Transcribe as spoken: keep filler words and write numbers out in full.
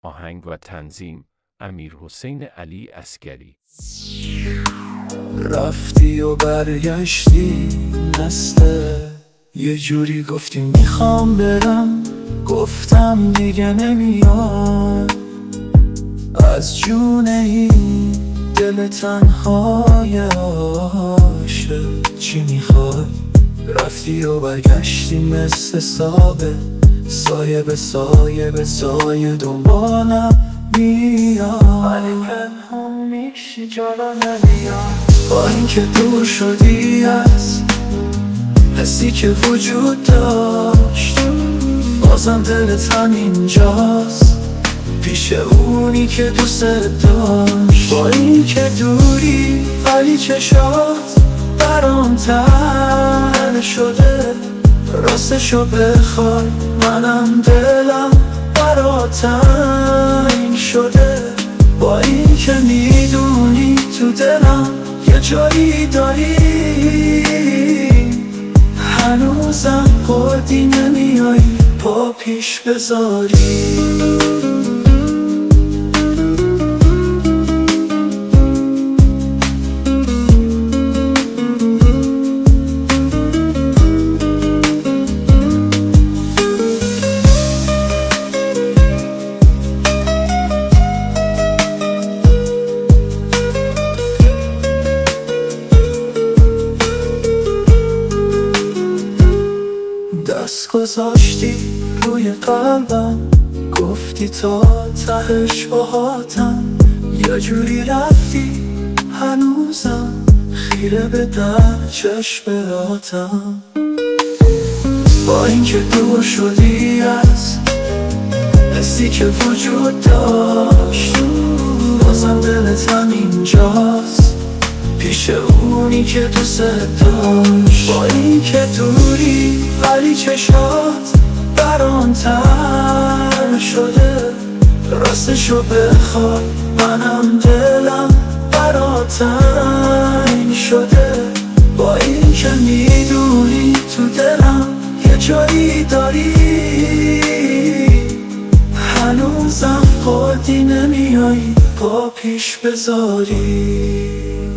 آهنگ و تنظیم امیرحسین علی عسگری. رفتی و برگشتی نسته، یه جوری گفتی میخوام برم، گفتم دیگه نمیاد. از جون این دل تنهای عاشق چی میخوای؟ رفتی و برگشتی مثل سابه، سایه به سایه به سایه دنبالم میاد، ولی پنهون میشی جلو نمیاد. با اینکه دور شدی از حسی که وجود داشت، بازم دلت همینجاست پیش اونی که دوست داشت. با اینکه دوری ولی چشات برام تر شده، راستشو بخوای منم دلم برات تنگ شده. با اینکه میدونی تو دلم یه جایی داری، هنوزم خودی نمیایی پا پیش بذاری. دست گذاشتی روی قلبم، گفتی تا تهش باهاتم، یه جوری رفتی هنوزم خیره به در چشماتم. با اینکه دور شدی از حسی که وجود داشت، بازم دلت همینجاست پیش اونی که دوست داشت. با اینکه دوری ولی چشات برام تر شده، راستشو بخوای منم دلم برات تنگ شده. با اینکه میدونی تو دلم یه جایی داری، هنوزم خودی نمیایی پا پیش بذاری.